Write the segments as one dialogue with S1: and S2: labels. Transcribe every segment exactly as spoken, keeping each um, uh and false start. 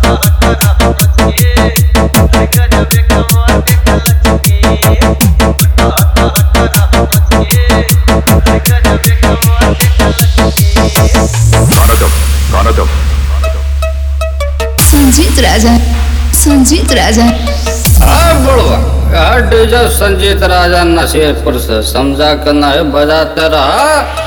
S1: संजीत राजा संजीत राजा
S2: हाँ बड़वा यार डीजे संजीत राजा नशेपुर से समझा करना है बजाते रहा।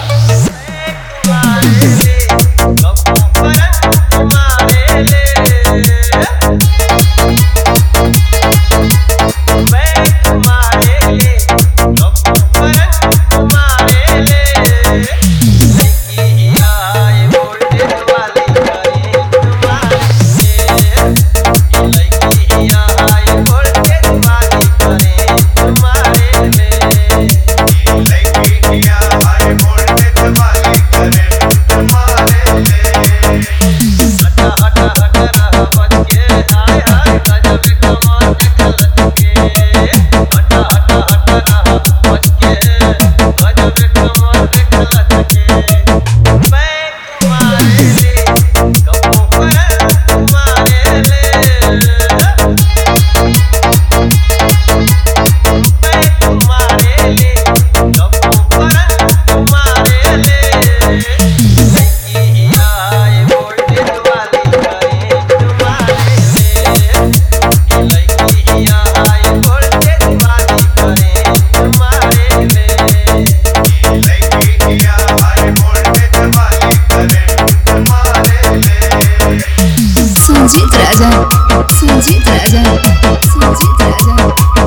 S1: संजीत राजा संजीत राजा संजीत राजा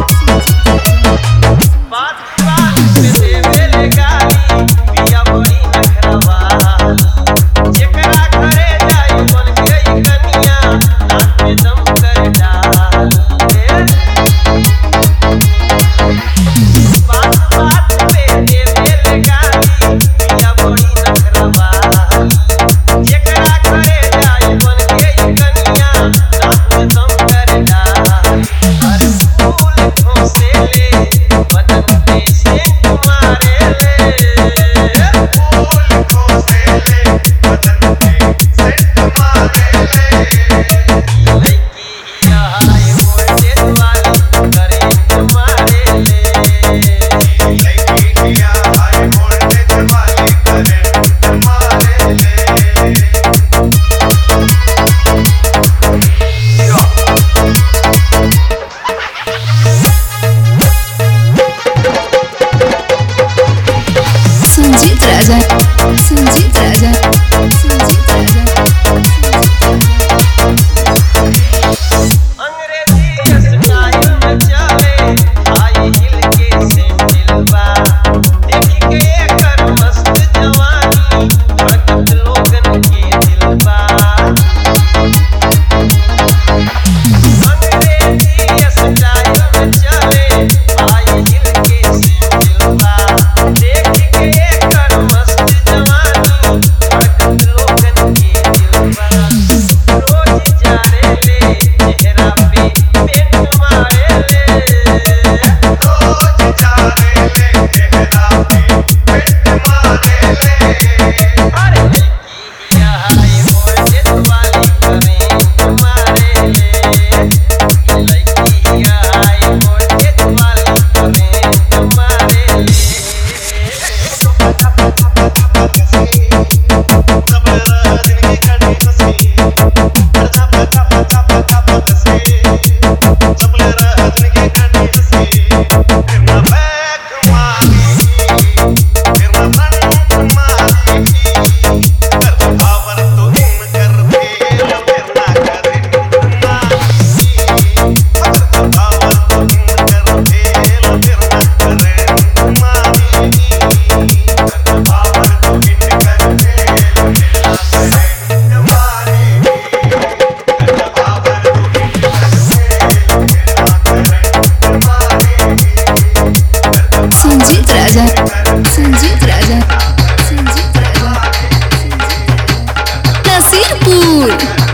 S3: बात बात पे देवेले गाली पिया बड़ी नखरवा जेकरा घरे जाई बोल गई कनिया हाथ में दम कर डाल बात बात पे देवेले गाली पिया बड़ी नखरवा जेकरा घरे जाई बोल गई कनिया हाथ में दम कर डाल हर फूल खोसे ले बदन पे से तुम्हारे ले फूल खोसे ले बदन पे से तुम्हारे ले लड़की आई मोटे वाली करे तुम्हारे ले लड़की आई मोटे वाली करे तुम्हारे ले
S1: संजीत राजा संजीत राजा संजीत राजा
S3: अंग्रेजी स्टाइल में चले आई हिल के सैंडल बा देख के एकर मस्त जवानी भड़कत लोगन के दिल बा अंग्रेजी स्टाइल में चले आई हिल के सैंडल बा देख के एकर मस्त जवानी भड़कत लोगन के दिल बा रोज जाने ले चेहरा पे पेट मारे ले रोज जाने ले चेहरा पे पेट मारे ले अरे लड़की आई मोटे वाली करे तुम्हारे ले लड़की आई मोटे वाली करे तुम्हारे ले
S1: संजीत राजा संजीत राजा संजीत राजा नसीरपुर।